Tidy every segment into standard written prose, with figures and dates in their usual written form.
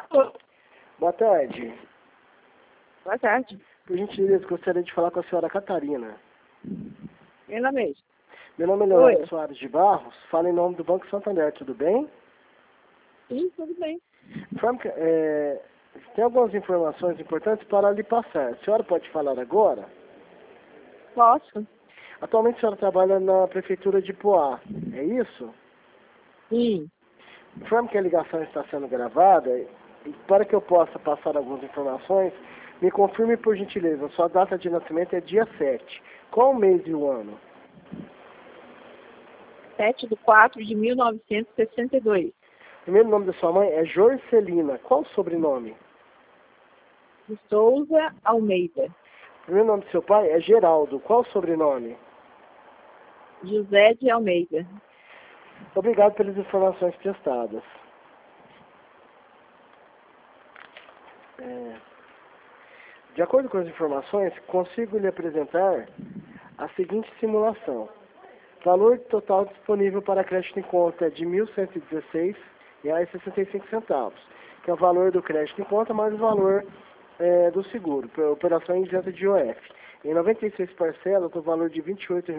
Boa tarde. Boa tarde. Por gentileza, gostaria de falar com a senhora Catarina. Meu nome é. Meu nome é Leonardo Soares de Barros, falo em nome do Banco Santander, tudo bem? Sim, tudo bem. Tem algumas informações importantes para lhe passar. A senhora pode falar agora? Posso? Atualmente a senhora trabalha na Prefeitura de Poá, é isso? Sim. Informe que a ligação está sendo gravada e para que eu possa passar algumas informações, me confirme por gentileza, sua data de nascimento é dia 7. Qual o mês e o ano? 7/4/1962. O primeiro nome da sua mãe é Jorcelina. Qual o sobrenome? De Souza Almeida. O primeiro nome do seu pai é Geraldo. Qual o sobrenome? José de Almeida. Obrigado pelas informações prestadas. De acordo com as informações, consigo lhe apresentar a seguinte simulação. Valor total disponível para crédito em conta é de R$ 1.116,65, que é o valor do crédito em conta mais o valor do seguro, para operação isenta de IOF. Em 96 parcelas, o valor de R$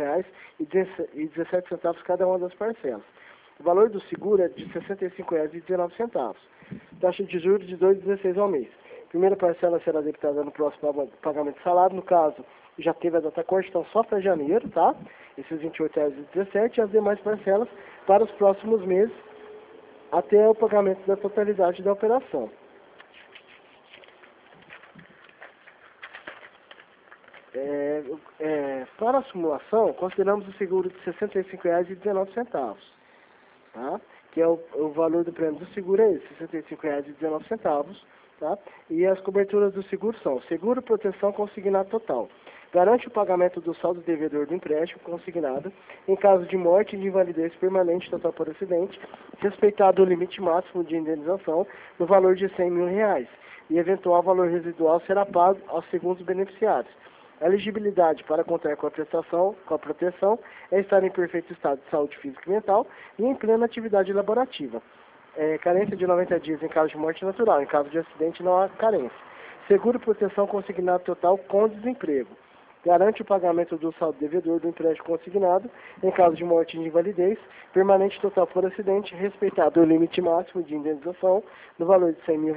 28,17 cada uma das parcelas. O valor do seguro é de R$ 65,19. Taxa de juros de 2,16 ao mês. Primeira parcela será debitada no próximo pagamento de salário. No caso, já teve a data corte, então só para janeiro, tá? Esses R$ 28,17 e as demais parcelas para os próximos meses até o pagamento da totalidade da operação. Para a simulação, consideramos o seguro de R$ 65,19, tá? Que é o valor do prêmio do seguro é esse, R$ 65,19, tá? E as coberturas do seguro são seguro, proteção, consignado total. Garante o pagamento do saldo devedor do empréstimo consignado em caso de morte e de invalidez permanente total por acidente, respeitado o limite máximo de indenização no valor de R$ 100 mil, e eventual valor residual será pago aos segundos beneficiários. A elegibilidade para contar com a proteção é estar em perfeito estado de saúde física e mental e em plena atividade laborativa. Carência de 90 dias em caso de morte natural. Em caso de acidente, não há carência. Seguro proteção consignado total com desemprego. Garante o pagamento do saldo devedor do empréstimo consignado em caso de morte e de invalidez permanente total por acidente, respeitado o limite máximo de indenização no valor de R$ 100 mil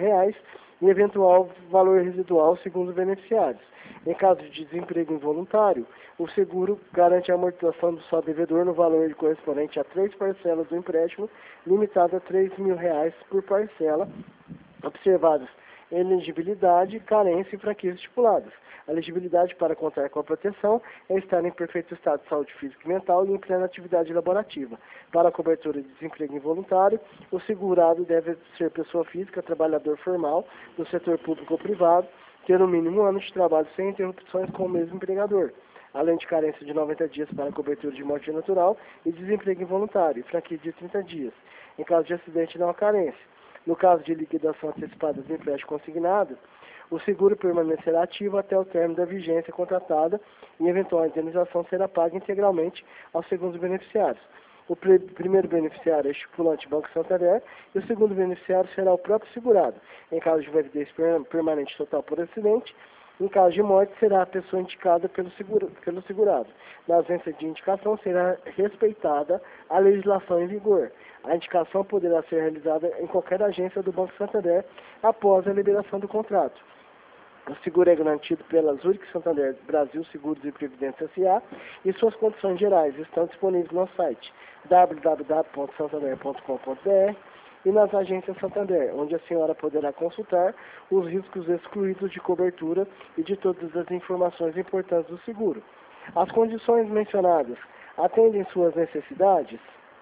e eventual valor residual segundo os beneficiários. Em caso de desemprego involuntário, o seguro garante a amortização do saldo devedor no valor correspondente a 3 parcelas do empréstimo, limitado a R$ 3 mil por parcela, observadas elegibilidade, carência e franquias estipuladas. A elegibilidade para contar com a proteção é estar em perfeito estado de saúde física e mental e em plena atividade laborativa. Para a cobertura de desemprego involuntário, o segurado deve ser pessoa física, trabalhador formal, do setor público ou privado, ter no mínimo 1 ano de trabalho sem interrupções com o mesmo empregador, além de carência de 90 dias para a cobertura de morte natural e desemprego involuntário, e franquia de 30 dias. Em caso de acidente, não há carência. No caso de liquidação antecipada do empréstimo consignado, o seguro permanecerá ativo até o término da vigência contratada e eventual indenização será paga integralmente aos segundos beneficiários. O primeiro beneficiário é o estipulante Banco Santander e o segundo beneficiário será o próprio segurado. Em caso de validez permanente total por acidente, em caso de morte, será a pessoa indicada pelo segurado. Na ausência de indicação, será respeitada a legislação em vigor. A indicação poderá ser realizada em qualquer agência do Banco Santander após a liberação do contrato. O seguro é garantido pela Zurich Santander Brasil Seguros e Previdência S.A. e suas condições gerais estão disponíveis no site www.santander.com.br e nas agências Santander, onde a senhora poderá consultar os riscos excluídos de cobertura e de todas as informações importantes do seguro. As condições mencionadas atendem suas necessidades?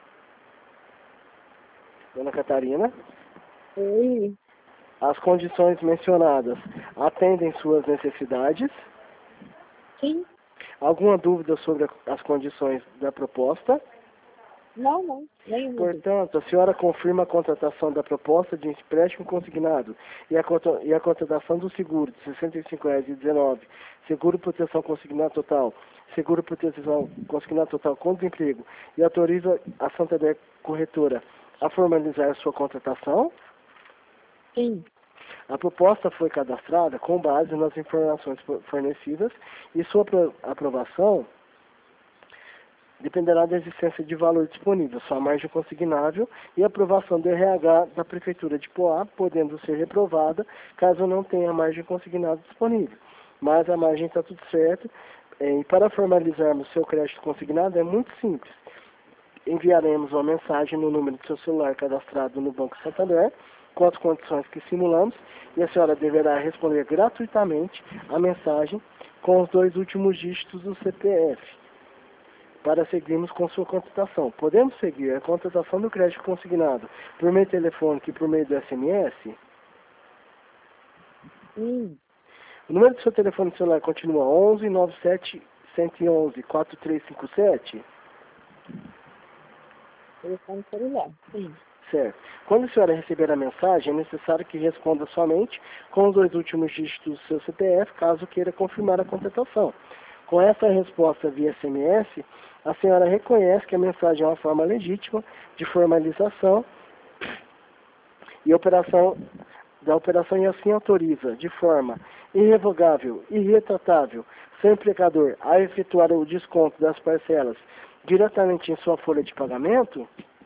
Dona Catarina? Oi. As condições mencionadas atendem suas necessidades? Sim. Alguma dúvida sobre as condições da proposta? Não. Nenhuma. Portanto, a senhora confirma a contratação da proposta de empréstimo consignado e a contratação do seguro de R$ 65,19, seguro proteção consignado total, seguro proteção consignado total com desemprego e autoriza a Santander Corretora a formalizar a sua contratação? Sim. A proposta foi cadastrada com base nas informações fornecidas e sua aprovação dependerá da existência de valor disponível, sua margem consignável e aprovação do RH da Prefeitura de Poá, podendo ser reprovada caso não tenha margem consignada disponível. Mas a margem está tudo certo. E para formalizarmos seu crédito consignado é muito simples. Enviaremos uma mensagem no número do seu celular cadastrado no Banco Santander, com as condições que simulamos, e a senhora deverá responder gratuitamente a mensagem com os 2 últimos dígitos do CPF, para seguirmos com sua contratação. Podemos seguir a contratação do crédito consignado por meio telefônico e por meio do SMS? Sim. O número do seu telefone celular continua 11 97 111 4357? Telefone celular. Sim. Certo. Quando a senhora receber a mensagem, é necessário que responda somente com os 2 últimos dígitos do seu CPF, caso queira confirmar a contratação. Com essa resposta via SMS, a senhora reconhece que a mensagem é uma forma legítima de formalização e operação e assim autoriza, de forma irrevogável e irretratável, seu empregador a efetuar o desconto das parcelas diretamente em sua folha de pagamento.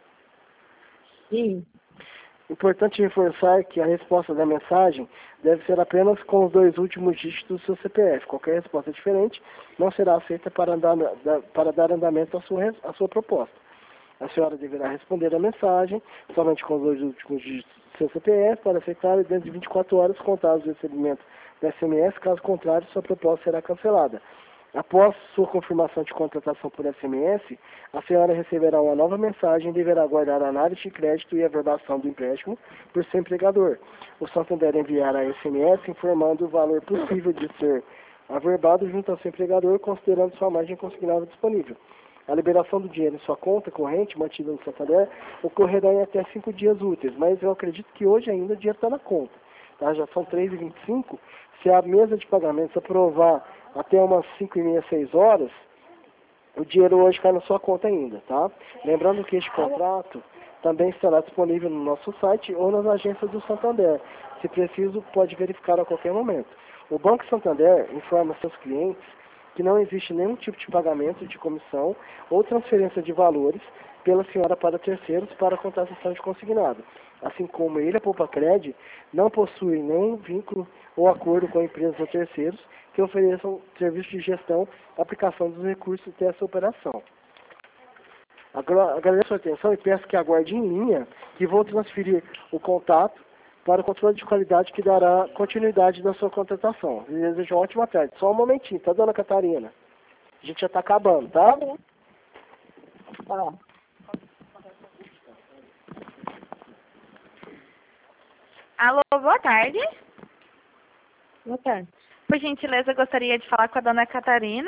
Sim. Importante reforçar que a resposta da mensagem deve ser apenas com os 2 últimos dígitos do seu CPF. Qualquer resposta diferente não será aceita para dar andamento à sua proposta. A senhora deverá responder a mensagem somente com os 2 últimos dígitos do seu CPF para aceitar dentro de 24 horas contados do recebimento da SMS. Caso contrário, sua proposta será cancelada. Após sua confirmação de contratação por SMS, a senhora receberá uma nova mensagem e deverá aguardar a análise de crédito e a averbação do empréstimo por seu empregador. O Santander enviará SMS informando o valor possível de ser averbado junto ao seu empregador, considerando sua margem consignável disponível. A liberação do dinheiro em sua conta corrente, mantida no Santander, ocorrerá em até 5 dias úteis, mas eu acredito que hoje ainda o dinheiro está na conta. Tá? Já são 3h25, se a mesa de pagamentos aprovar até umas 5h30, 6 horas, o dinheiro hoje cai na sua conta ainda, tá? Lembrando que este contrato também estará disponível no nosso site ou nas agências do Santander. Se preciso, pode verificar a qualquer momento. O Banco Santander informa seus clientes que não existe nenhum tipo de pagamento de comissão ou transferência de valores pela senhora para terceiros para a contratação de consignado. Assim como ele, a Poupacred, não possui nenhum vínculo ou acordo com empresas ou terceiros que ofereçam serviço de gestão, aplicação dos recursos dessa operação. Agradeço a sua atenção e peço que aguarde em linha que vou transferir o contato para o controle de qualidade que dará continuidade da sua contratação. Desejo uma ótima tarde. Só um momentinho, tá, dona Catarina? A gente já está acabando, tá? Tá. Alô, boa tarde. Boa tarde. Por gentileza, gostaria de falar com a dona Catarina.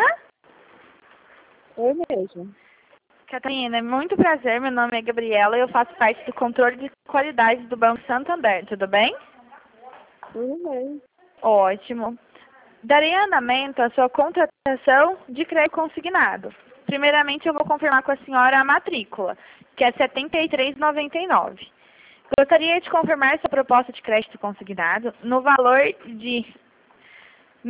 Eu mesmo. Catarina, muito prazer, meu nome é Gabriela e eu faço parte do controle de qualidade do Banco Santander, tudo bem? Tudo bem. Ótimo. Darei andamento à sua contratação de crédito consignado. Primeiramente, eu vou confirmar com a senhora a matrícula, que é R$ 73,99. Gostaria de confirmar sua proposta de crédito consignado no valor de R$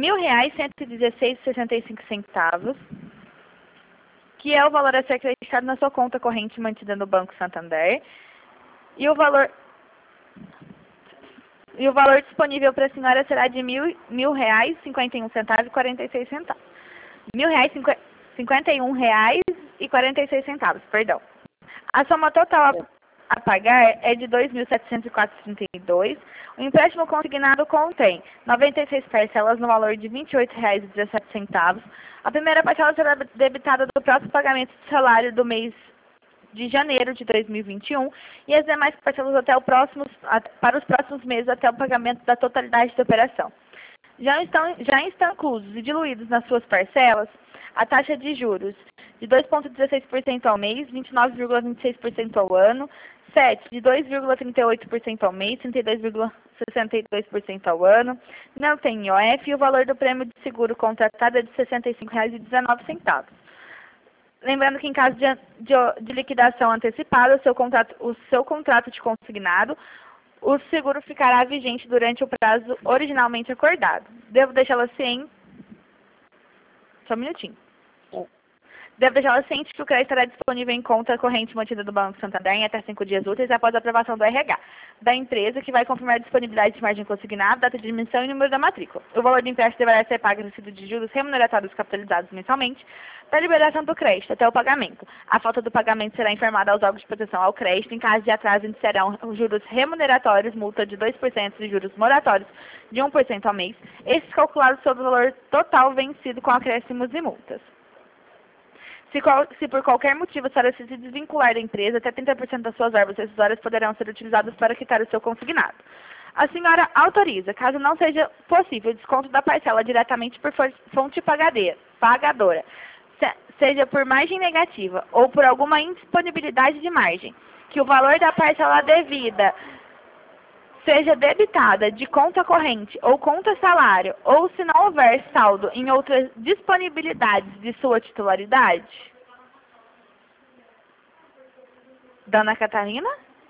1.116,65, que é o valor a ser acreditado na sua conta corrente mantida no Banco Santander, e o valor disponível para a senhora será de R$ 1.051,46. R$ 1.051,46, perdão. A soma total a pagar é de R$ 2.704,32. O empréstimo consignado contém 96 parcelas no valor de R$ 28,17. A primeira parcela será debitada do próximo pagamento de salário do mês de janeiro de 2021 e as demais parcelas para os próximos meses até o pagamento da totalidade da operação. Já estão inclusos e diluídos nas suas parcelas a taxa de juros de 2,16% ao mês, 29,26% ao ano, 7 de 2,38% ao mês, 32,62% ao ano, não tem IOF e o valor do prêmio de seguro contratado é de R$ 65,19. Lembrando que em caso de liquidação antecipada, o seu contrato de consignado, o seguro ficará vigente durante o prazo originalmente acordado. Devo deixá-la ciente... Só um minutinho. Devo deixá-la ciente que o crédito estará disponível em conta corrente mantida do Banco Santander em até 5 dias úteis após a aprovação do RH da empresa, que vai confirmar a disponibilidade de margem consignada, data de emissão e número da matrícula. O valor do empréstimo deverá ser pago no recibo de juros remuneratórios capitalizados mensalmente da liberação do crédito até o pagamento. A falta do pagamento será informada aos órgãos de proteção ao crédito. Em caso de atraso, iniciarão juros remuneratórios, multa de 2% e juros moratórios de 1% ao mês, esses calculados sobre o valor total vencido com acréscimos e multas. Se por qualquer motivo a senhora se desvincular da empresa, até 30% das suas verbas rescisórias poderão ser utilizadas para quitar o seu consignado. A senhora autoriza, caso não seja possível, o desconto da parcela diretamente por fonte pagadora, seja por margem negativa ou por alguma indisponibilidade de margem, que o valor da parcela devida seja debitada de conta corrente ou conta salário, ou se não houver saldo em outras disponibilidades de sua titularidade. Dona Catarina?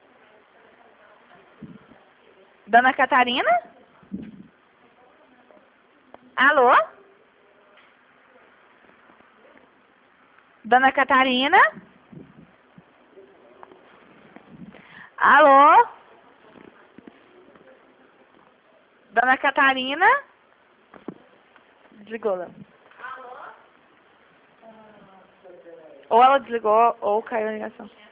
Dona Catarina? Alô? Dona Catarina? Alô? Dona Catarina? Desligou, Léo. Ou ela desligou, ou caiu a ligação.